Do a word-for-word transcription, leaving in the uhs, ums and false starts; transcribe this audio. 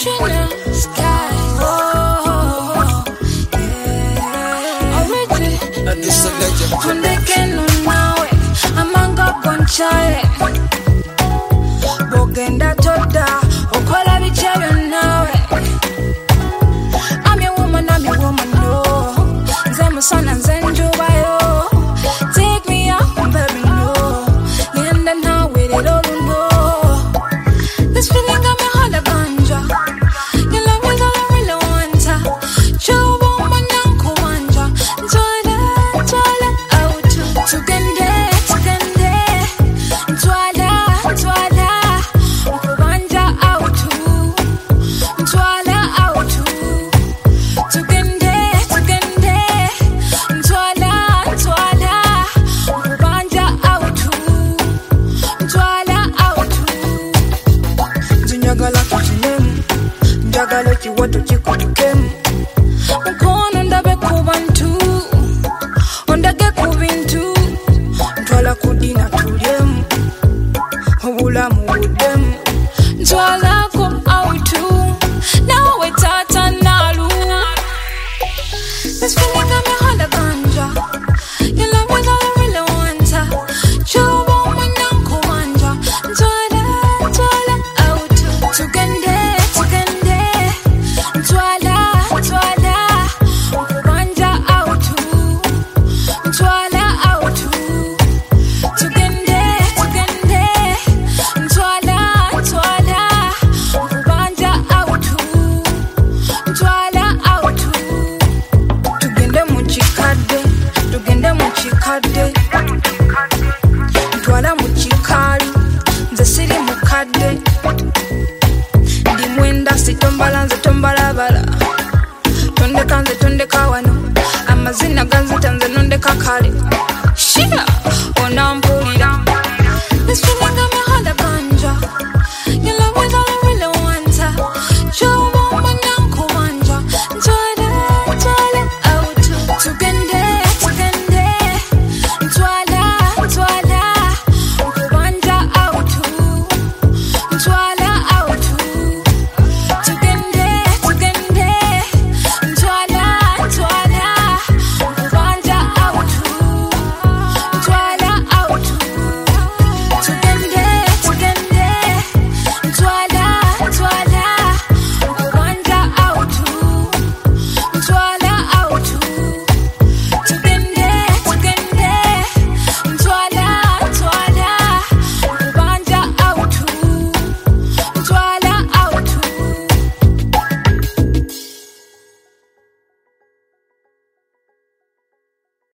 Chanel sky. Oh, yeah. Already. Ondekeno nawe amanga gonchaye. Bogenda toda okola bichebyo nawe. I'm your woman, I'm your woman, no. Nze musana nze njuba yo. Take me out, baby, no. Yenda nawe lero luno. This feeling got me holla ganja. Your love is all I really want. Chobo manyanko wanja. Ntwala, ntwala out. Tugende, tugende. Ntwala, ntwala. Ukubanja out. Ntwala out. Tugende, tugende. Ntwala, ntwala. Ukubanja out. Ntwala out. Njagala kuchinemu, njagala kiwato chikukemu. Mukono ndabe kubantu, ondage kubintu. Ntwala kudina tulyemu, obulamu buddemu. Ntwala ko autu, nawe tata nalu. This feeling got me holla ganja. Your love is all I really want. Chobo manyanko wanja. Ntwala, ntwala out. Tugende, tugende. Ntwala, ntwala. Ukubanja out. Ntwala out. Tugende, tugende. Ntwala, ntwala. Ukubanja out. Ntwala out. Tugende mu kikadde, tugende mu kikadde. Ntwala mu kikaali, nze siri mukadde. Ndi mwenda sitombala nze tombalabala. Tondeka nze tondeka wano, amazina ganzita nze nondeka kale. Shira!